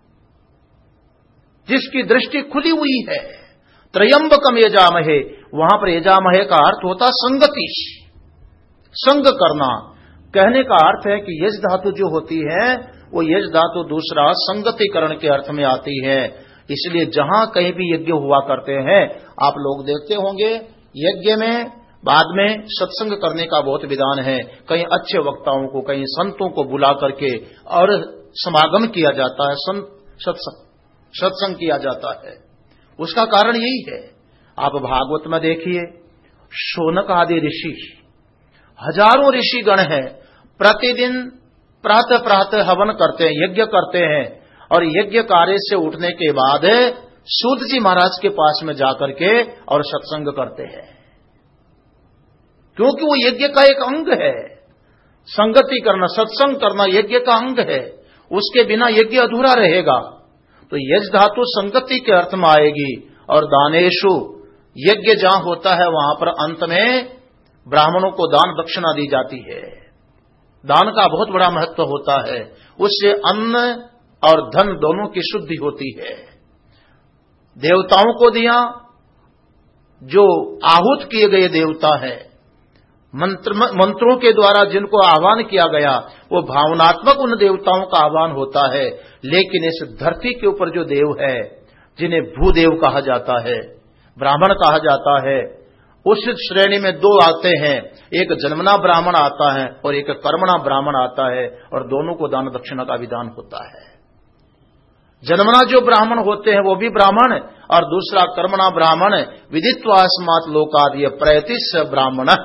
जिसकी दृष्टि खुली हुई है। त्रयंबकम यजामहे, वहां पर यजामहे का अर्थ होता संगति, संग करना। कहने का अर्थ है कि यज धातु जो होती है वो यज धातु दूसरा संगतिकरण के अर्थ में आती है। इसलिए जहां कहीं भी यज्ञ हुआ करते हैं, आप लोग देखते होंगे यज्ञ में बाद में सत्संग करने का बहुत विधान है। कहीं अच्छे वक्ताओं को, कहीं संतों को बुला करके और समागम किया जाता है, सत्संग किया जाता है। उसका कारण यही है। आप भागवत में देखिए, शौनक आदि ऋषि, हजारों ऋषिगण हैं, प्रतिदिन प्रातः प्रातः हवन करते हैं, यज्ञ करते हैं, और यज्ञ कार्य से उठने के बाद सूत जी महाराज के पास में जाकर के और सत्संग करते हैं, क्योंकि वो यज्ञ का एक अंग है। संगति करना, सत्संग करना यज्ञ का अंग है, उसके बिना यज्ञ अधूरा रहेगा। तो यज धातु संगति के अर्थ में आएगी। और दानेशु, यज्ञ जहां होता है वहां पर अंत में ब्राह्मणों को दान दक्षिणा दी जाती है। दान का बहुत बड़ा महत्व होता है, उससे अन्न और धन दोनों की शुद्धि होती है। देवताओं को दिया, जो आहूत किए गए देवता है, मंत्रों के द्वारा जिनको आह्वान किया गया, वो भावनात्मक उन देवताओं का आह्वान होता है। लेकिन इस धरती के ऊपर जो देव है, जिन्हें भूदेव कहा जाता है, ब्राह्मण कहा जाता है, उस श्रेणी में 2 आते हैं, एक जन्मना ब्राह्मण आता है और एक कर्मणा ब्राह्मण आता है, और दोनों को दान दक्षिणा का विधान होता है। जन्मना जो ब्राह्मण होते हैं वो भी ब्राह्मण, और दूसरा कर्मणा ब्राह्मण, विदित्वा अस्मात् लोकादि प्रयतिस ब्राह्मण,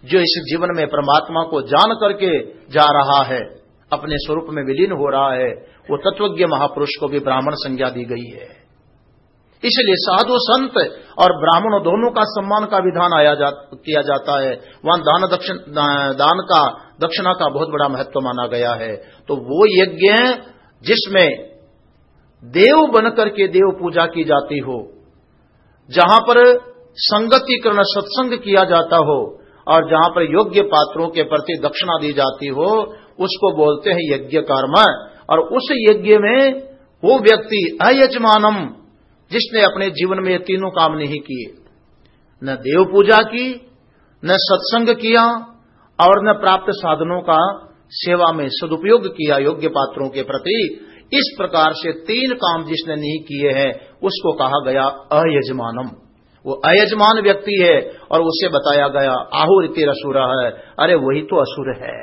जो इस जीवन में परमात्मा को जान करके जा रहा है, अपने स्वरूप में विलीन हो रहा है, वो तत्वज्ञ महापुरुष को भी ब्राह्मण संज्ञा दी गई है। इसलिए साधु संत और ब्राह्मणों दोनों का सम्मान का विधान किया जाता है। वहां दान का दक्षिणा का बहुत बड़ा महत्व माना गया है। तो वो यज्ञ जिसमें देव बनकर के देव पूजा की जाती हो, जहां पर संगतिकरण सत्संग किया जाता हो और जहां पर योग्य पात्रों के प्रति दक्षिणा दी जाती हो, उसको बोलते हैं यज्ञ कर्म। और उस यज्ञ में वो व्यक्ति अयजमानम, जिसने अपने जीवन में ये तीनों काम नहीं किए, न देव पूजा की, न सत्संग किया और न प्राप्त साधनों का सेवा में सदुपयोग किया योग्य पात्रों के प्रति, इस प्रकार से 3 काम जिसने नहीं किए हैं उसको कहा गया अयजमानम। वो अयजमान व्यक्ति है और उसे बताया गया आहुरितिर असुर है। अरे वही तो असुर है।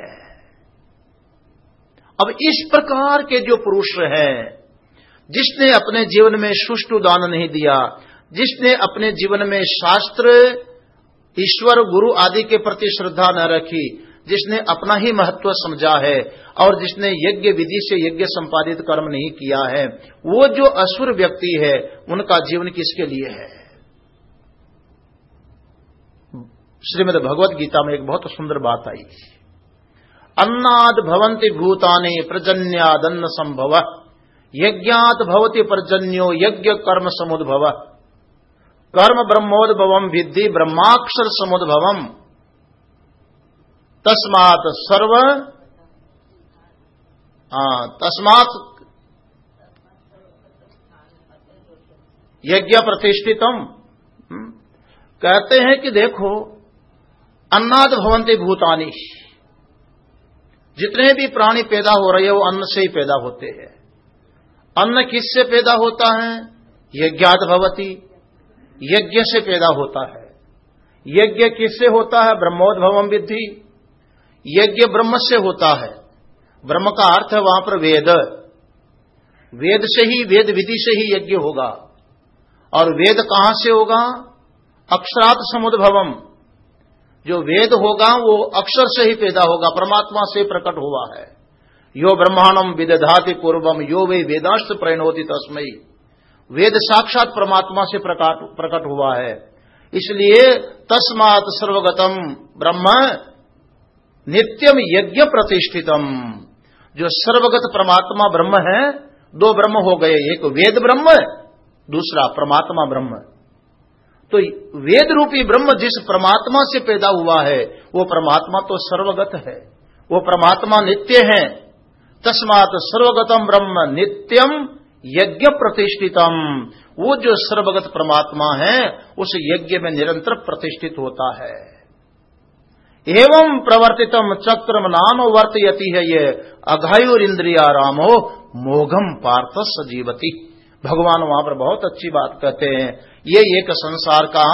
अब इस प्रकार के जो पुरुष हैं, जिसने अपने जीवन में सुष्ठु दान नहीं दिया, जिसने अपने जीवन में शास्त्र, ईश्वर, गुरु आदि के प्रति श्रद्धा न रखी, जिसने अपना ही महत्व समझा है और जिसने यज्ञ विधि से यज्ञ संपादित कर्म नहीं किया है, वो जो असुर व्यक्ति है, उनका जीवन किसके लिए है? श्रीमद् भगवत गीता में एक बहुत सुंदर बात आई। अन्नाद भवन्ति भूतानि प्रजन्यादन्न संभव, यज्ञात भवति पर्जन्यो यज्ञ कर्म समुद्भव, कर्म ब्रह्मोद्भवम विद्धि ब्रह्माक्षर समुद्भवम, तस्मात् यज्ञ प्रतिष्ठितम। कहते हैं कि देखो, अन्नाद भवन्ति भूतानि, जितने भी प्राणी पैदा हो रहे हैं वो अन्न से ही पैदा होते हैं। अन्न किससे पैदा होता है? यज्ञात भवति, यज्ञ से पैदा होता है। यज्ञ किससे होता है? ब्रह्मोद्भवम विद्धि, यज्ञ ब्रह्म से होता है। ब्रह्म का अर्थ है वहां पर वेद, वेद से ही, वेद विधि से ही यज्ञ होगा। और वेद कहां से होगा? अक्षरात समुद्भवम, जो वेद होगा वो अक्षर से ही पैदा होगा, परमात्मा से प्रकट हुआ है। यो ब्रह्मांडम विदधाति पूर्वम यो वे वेदांश प्रणोति तस्मै, वेद साक्षात परमात्मा से प्रकट हुआ है। इसलिए तस्मात् सर्वगतम ब्रह्म नित्यम यज्ञ प्रतिष्ठितम, जो सर्वगत परमात्मा ब्रह्म है, 2 ब्रह्म हो गए, एक वेद ब्रह्म, दूसरा परमात्मा ब्रह्म। तो वेद रूपी ब्रह्म जिस परमात्मा से पैदा हुआ है, वो परमात्मा तो सर्वगत है, वो परमात्मा नित्य है। तस्मात् सर्वगतम ब्रह्म नित्यम यज्ञ प्रतिष्ठितम, वो जो सर्वगत परमात्मा है उस यज्ञ में निरंतर प्रतिष्ठित होता है। एवं प्रवर्तितम चक्रम नाम वर्तयति है ये अघायुरिंद्रिया रामो मोघम पार्थ सजीवति। भगवान वहां पर बहुत अच्छी बात कहते हैं। ये एक संसार का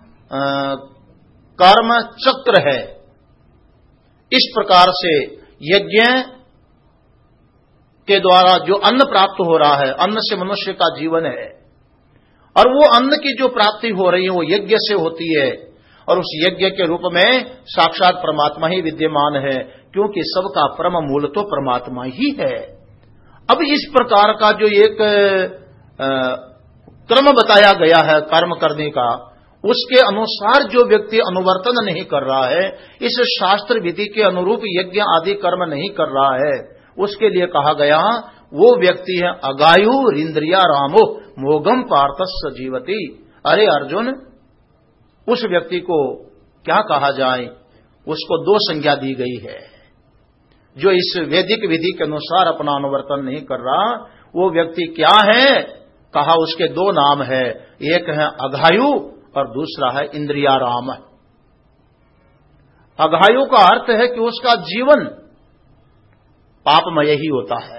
कर्म चक्र है। इस प्रकार से यज्ञ के द्वारा जो अन्न प्राप्त हो रहा है, अन्न से मनुष्य का जीवन है, और वो अन्न की जो प्राप्ति हो रही है वो यज्ञ से होती है। और उस यज्ञ के रूप में साक्षात परमात्मा ही विद्यमान है, क्योंकि सबका परम मूल तो परमात्मा ही है। अब इस प्रकार का जो एक क्रम बताया गया है कर्म करने का, उसके अनुसार जो व्यक्ति अनुवर्तन नहीं कर रहा है, इस शास्त्र विधि के अनुरूप यज्ञ आदि कर्म नहीं कर रहा है, उसके लिए कहा गया वो व्यक्ति है अगायु इंद्रिया रामो मोघम पार्थस जीवती। अरे अर्जुन, उस व्यक्ति को क्या कहा जाए? उसको 2 संज्ञा दी गई है। जो इस वैदिक विधि के अनुसार अपना अनुवर्तन नहीं कर रहा, वो व्यक्ति क्या है? कहा उसके 2 नाम है, एक है अघायु और दूसरा है इंद्रियाराम। अघायु का अर्थ है कि उसका जीवन पापमय ही होता है,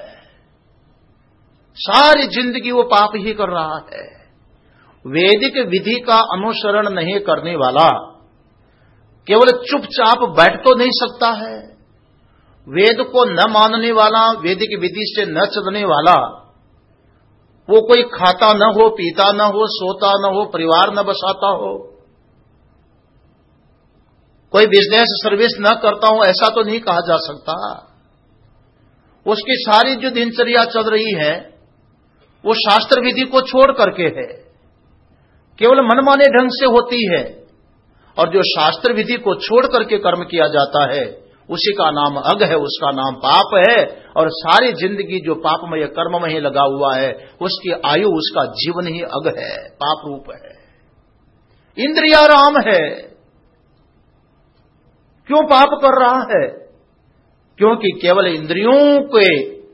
सारी जिंदगी वो पाप ही कर रहा है। वैदिक विधि का अनुसरण नहीं करने वाला केवल चुपचाप बैठ तो नहीं सकता है। वेद को न मानने वाला, वैदिक विधि से न चलने वाला, वो कोई खाता न हो, पीता न हो, सोता न हो, परिवार न बसाता हो, कोई बिजनेस सर्विस न करता हूं ऐसा तो नहीं कहा जा सकता। उसकी सारी जो दिनचर्या चल रही है वो शास्त्र विधि को छोड़ करके है, केवल मनमाने ढंग से होती है। और जो शास्त्र विधि को छोड़ करके कर्म किया जाता है उसी का नाम अघ है, उसका नाम पाप है। और सारी जिंदगी जो पापमय कर्म में ही लगा हुआ है उसकी आयु, उसका जीवन ही अघ है, पाप रूप है। इंद्रियाराम है, क्यों पाप कर रहा है? क्योंकि केवल इंद्रियों के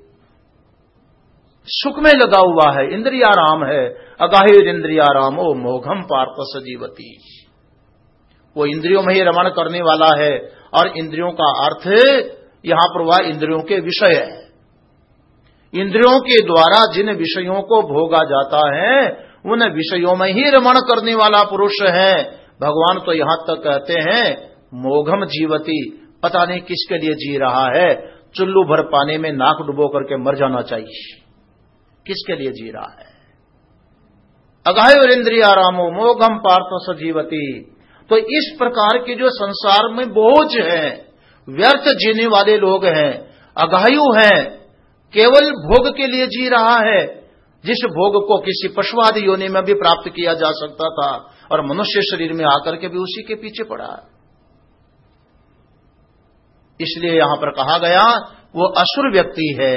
सुख में लगा हुआ है। इंद्रियाराम है, अगाहिर इंद्रियारामो मोघम पार्थ सजीवती। वो इंद्रियों में ही रमण करने वाला है। और इंद्रियों का अर्थ यहां पर वह इंद्रियों के विषय है। इंद्रियों के द्वारा जिन विषयों को भोगा जाता है उन विषयों में ही रमण करने वाला पुरुष है। भगवान तो यहां तक कहते हैं मोघम जीवती, पता नहीं किसके लिए जी रहा है, चुल्लू भर पानी में नाक डुबो करके मर जाना चाहिए, किसके लिए जी रहा है? अगाह्य इंद्रियारामो मोघम पार्थ सजीवती। तो इस प्रकार के जो संसार में बोझ है, व्यर्थ जीने वाले लोग हैं, अगायु हैं, केवल भोग के लिए जी रहा है, जिस भोग को किसी पशुआदि योनि में भी प्राप्त किया जा सकता था और मनुष्य शरीर में आकर के भी उसी के पीछे पड़ा है। इसलिए यहां पर कहा गया वो असुर व्यक्ति है।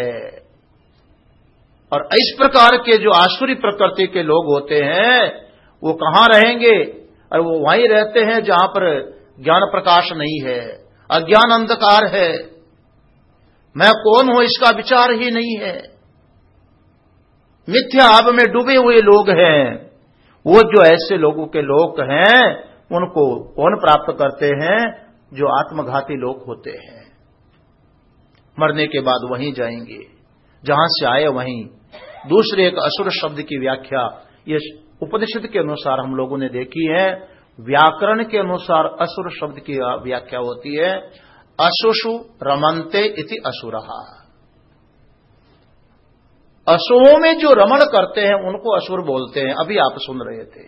और इस प्रकार के जो आसुरी प्रकृति के लोग होते हैं वो कहां रहेंगे? और वो वहीं रहते हैं जहां पर ज्ञान प्रकाश नहीं है, अज्ञान अंधकार है, मैं कौन हूं इसका विचार ही नहीं है, मिथ्या आभ में डूबे हुए लोग हैं। वो जो ऐसे लोगों के लोग हैं उनको कौन प्राप्त करते हैं? जो आत्मघाती लोग होते हैं, मरने के बाद वहीं जाएंगे जहां से आए वहीं। दूसरे एक असुर शब्द की व्याख्या ये उपनिषद के अनुसार हम लोगों ने देखी है। व्याकरण के अनुसार असुर शब्द की व्याख्या होती है असुषु रमन्ते इति असुरहा। असुरों में जो रमण करते हैं उनको असुर बोलते हैं। अभी आप सुन रहे थे,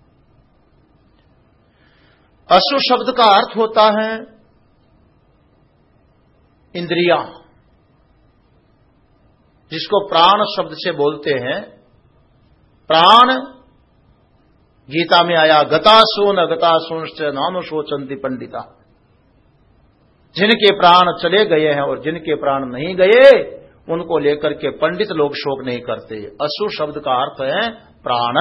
असुर शब्द का अर्थ होता है इंद्रियां, जिसको प्राण शब्द से बोलते हैं। प्राण गीता में आया गतासून अगतासूंश्च नानुशोचन्ति पंडिता। जिनके प्राण चले गए हैं और जिनके प्राण नहीं गए उनको लेकर के पंडित लोग शोक नहीं करते। असु शब्द का अर्थ है प्राण,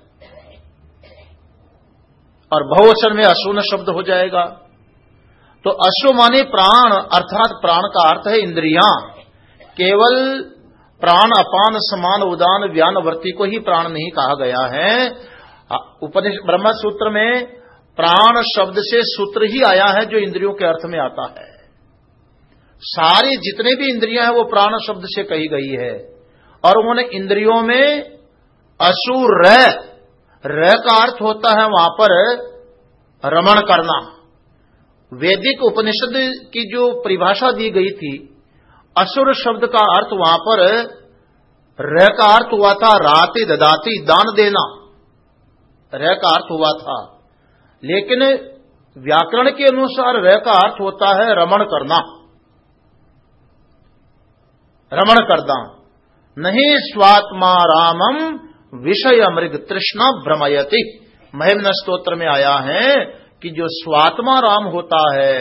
और बहुवचन में असून शब्द हो जाएगा। तो अश्व माने प्राण, अर्थात प्राण का अर्थ है इंद्रियां। केवल प्राण अपान समान उदान व्यानवर्ती को ही प्राण नहीं कहा गया है। उपनिषद ब्रह्म सूत्र में प्राण शब्द से सूत्र ही आया है जो इंद्रियों के अर्थ में आता है। सारी जितने भी इंद्रियां हैं वो प्राण शब्द से कही गई है। और उन इंद्रियों में असुर र का अर्थ होता है वहां पर रमण करना। वैदिक उपनिषद की जो परिभाषा दी गई थी, असुर शब्द का अर्थ वहां पर र का अर्थ हुआ था राति ददाती, दान देना, र का अर्थ हुआ था। लेकिन व्याकरण के अनुसार र का अर्थ होता है रमण करना, रमण करना। नहीं स्वात्मा रामम विषय मृग तृष्णा भ्रमयति। महिम्न स्तोत्र में आया है कि जो स्वात्मा राम होता है,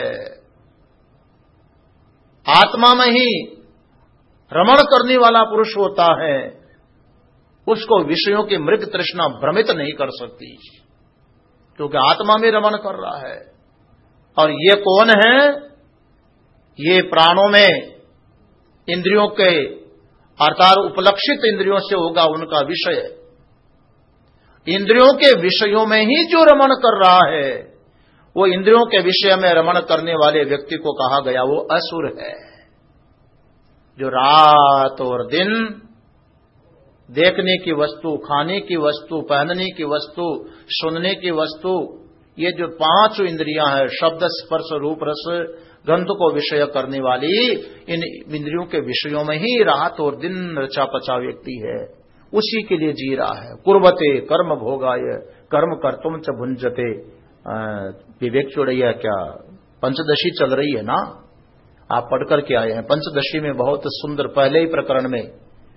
आत्मा में ही रमण करने वाला पुरुष होता है, उसको विषयों की मृग तृष्णा भ्रमित नहीं कर सकती, क्योंकि आत्मा में रमण कर रहा है। और ये कौन है? ये प्राणों में इंद्रियों के अर्थात उपलक्षित इंद्रियों से होगा उनका विषय। इंद्रियों के विषयों में ही जो रमण कर रहा है, वो इंद्रियों के विषय में रमण करने वाले व्यक्ति को कहा गया वो असुर है। जो रात और दिन देखने की वस्तु, खाने की वस्तु, पहनने की वस्तु, सुनने की वस्तु, ये जो पांच इंद्रियां हैं, शब्द स्पर्श रूप रस गंध को विषय करने वाली, इन इंद्रियों के विषयों में ही रात और दिन रचा पचा व्यक्ति है, उसी के लिए जी रहा है। कुर्वते कर्म भोगाय कर्म कर्तुम च भुंजते। विवेक चुड़ैया क्या पंचदशी चल रही है ना, आप पढ़ करके आए हैं। पंचदशी में बहुत सुंदर पहले ही प्रकरण में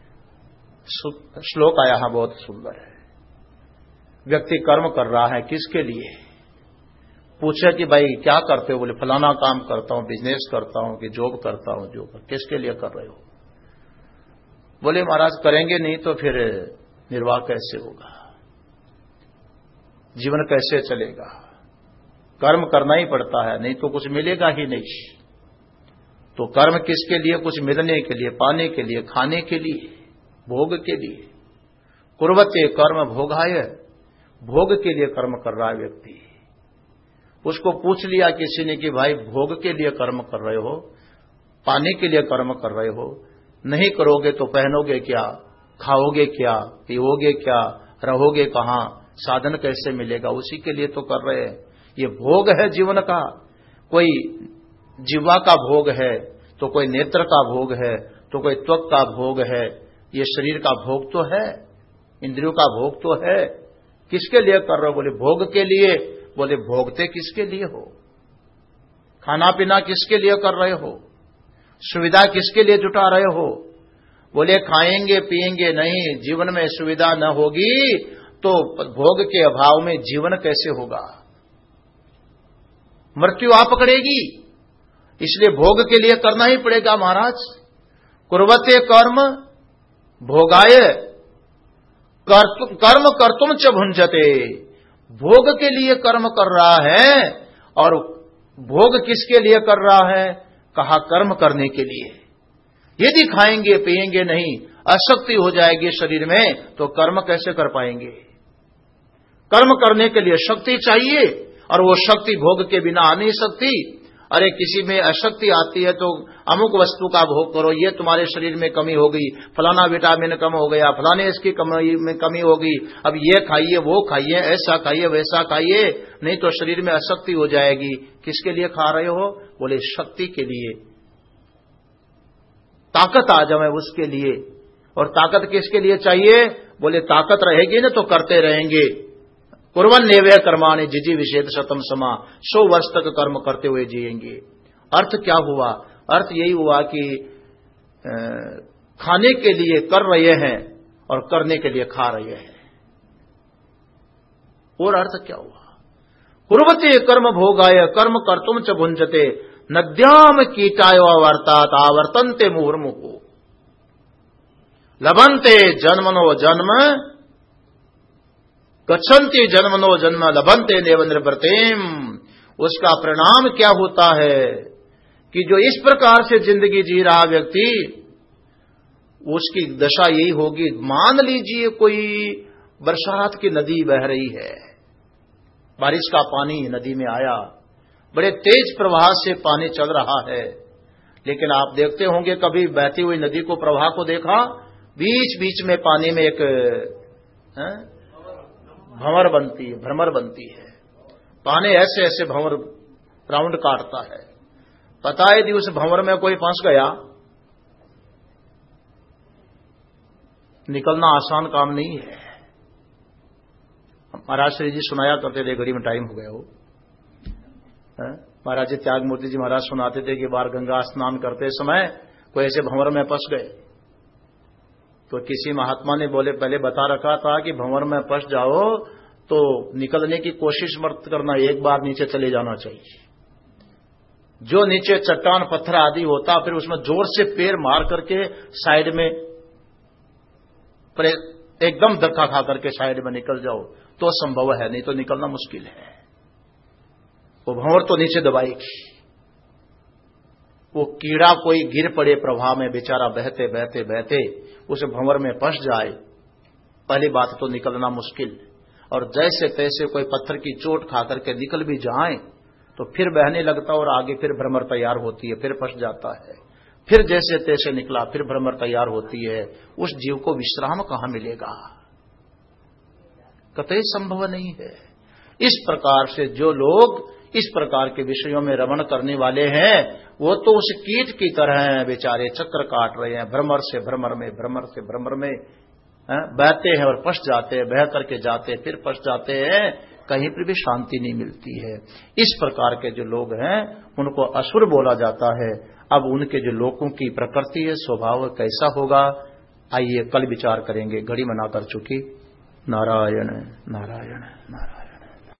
श्लोक आया है, बहुत सुंदर है। व्यक्ति कर्म कर रहा है किसके लिए? पूछे कि भाई क्या करते हो? बोले फलाना काम करता हूं, बिजनेस करता हूं कि जॉब करता हूं। जॉब किसके लिए कर रहे हो? बोले महाराज करेंगे नहीं तो फिर निर्वाह कैसे होगा, जीवन कैसे चलेगा? कर्म करना ही पड़ता है, नहीं तो कुछ मिलेगा ही नहीं। तो कर्म किसके लिए? कुछ मिलने के लिए, पाने के लिए, खाने के लिए, भोग के लिए। कुर्वते कर्म भोगाय, भोग के लिए कर्म कर रहा है व्यक्ति। उसको पूछ लिया किसी ने कि भाई भोग के लिए कर्म कर रहे हो, पाने के लिए कर्म कर रहे हो, नहीं करोगे तो पहनोगे क्या, खाओगे क्या, पीओगे क्या, रहोगे कहां, साधन कैसे मिलेगा? उसी के लिए तो कर रहे हैं। ये भोग है जीवन का। कोई जीवा का भोग है, तो कोई नेत्र का भोग है, तो कोई त्वक का भोग है। ये शरीर का भोग तो है, इंद्रियों का भोग तो है। किसके लिए कर रहे हो? बोले भोग के लिए। बोले भोगते किसके लिए हो? खाना पीना किसके लिए कर रहे हो? सुविधा किसके लिए जुटा रहे हो? बोले खाएंगे पिएंगे नहीं, जीवन में सुविधा न होगी तो भोग के अभाव में जीवन कैसे होगा? मृत्यु आ पकड़ेगी। इसलिए भोग के लिए करना ही पड़ेगा महाराज। कुर्वते कर्म भोगाय कर्म कर्तुम च भुंजते। भोग के लिए कर्म कर रहा है, और भोग किसके लिए कर रहा है? कहा कर्म करने के लिए। यदि खाएंगे पिएंगे नहीं, अशक्ति हो जाएगी शरीर में, तो कर्म कैसे कर पाएंगे? कर्म करने के लिए शक्ति चाहिए, और वो शक्ति भोग के बिना आ नहीं सकती। अरे किसी में अशक्ति आती है तो अमुक वस्तु का भोग करो, ये तुम्हारे शरीर में कमी हो गई, फलाना विटामिन कम हो गया, फलाने इसकी कमी हो गई, अब ये खाइए वो खाइए, ऐसा खाइए वैसा खाइए, नहीं तो शरीर में अशक्ति हो जाएगी। किसके लिए खा रहे हो? बोले शक्ति के लिए, ताकत आ जाए उसके लिए। और ताकत किसके लिए चाहिए? बोले ताकत रहेगी ना तो करते रहेंगे। कुर्वन नेवय कर्माणि जिजी विषेद शतम समा, 100 वर्ष तक कर्म करते हुए जिएंगे। अर्थ क्या हुआ? अर्थ यही हुआ कि खाने के लिए कर रहे हैं और करने के लिए खा रहे हैं। और अर्थ क्या हुआ? कुर्वते कर्म भोगाय कर्म कर्तुम च भुंजते, नद्याम कीटाय वर्तात आवर्तन्ते मुहुर्मुहुः लभन्ते जन्मनो जन्म गच्छन्ति जन्मनो जन्म लभन्ते नैव निवृत्तिम्। उसका परिणाम क्या होता है कि जो इस प्रकार से जिंदगी जी रहा व्यक्ति, उसकी दशा यही होगी। मान लीजिए कोई बरसात की नदी बह रही है, बारिश का पानी नदी में आया, बड़े तेज प्रवाह से पानी चल रहा है, लेकिन आप देखते होंगे कभी बहती हुई नदी को, प्रवाह को देखा, बीच बीच में पानी में एक भ्रमर बनती है। पानी ऐसे ऐसे भंवर राउंड काटता है। पता है यदि उस भंवर में कोई फंस गया, निकलना आसान काम नहीं है। महाराज श्री जी सुनाया करते थे, घड़ी में टाइम हो गया हो, महाराज जी त्यागमूर्ति जी महाराज सुनाते थे कि बार गंगा स्नान करते समय कोई ऐसे भंवर में फंस गए, तो किसी महात्मा ने बोले पहले बता रखा था कि भंवर में फंस जाओ तो निकलने की कोशिश मत करना, एक बार नीचे चले जाना चाहिए। जो नीचे चट्टान पत्थर आदि होता, फिर उसमें जोर से पैर मार करके साइड में एकदम धक्का खा करके साइड में निकल जाओ तो संभव है, नहीं तो निकलना मुश्किल है। वो भंवर तो नीचे दबाएगी। वो कीड़ा कोई गिर पड़े प्रवाह में, बेचारा बहते बहते बहते उस भंवर में फंस जाए, पहली बात तो निकलना मुश्किल। और जैसे तैसे कोई पत्थर की चोट खा करके निकल भी जाए तो फिर बहने लगता और आगे फिर भ्रमर तैयार होती है, फिर फंस जाता है, फिर जैसे तैसे निकला, फिर भ्रमर तैयार होती है। उस जीव को विश्राम कहां मिलेगा? कतई संभव नहीं है। इस प्रकार से जो लोग इस प्रकार के विषयों में रमण करने वाले हैं, वो तो उस कीट की तरह हैं, बेचारे चक्कर काट रहे हैं, भ्रमर से भ्रमर में, भ्रमर से भ्रमर में बहते हैं और फंस जाते हैं, बह करके जाते हैं, फिर फंस जाते हैं, कहीं पर भी शांति नहीं मिलती है। इस प्रकार के जो लोग हैं उनको असुर बोला जाता है। अब उनके जो लोगों की प्रकृति है, स्वभाव कैसा होगा, आइए कल विचार करेंगे। घड़ी मना कर चुकी। नारायण नारायण नारायण।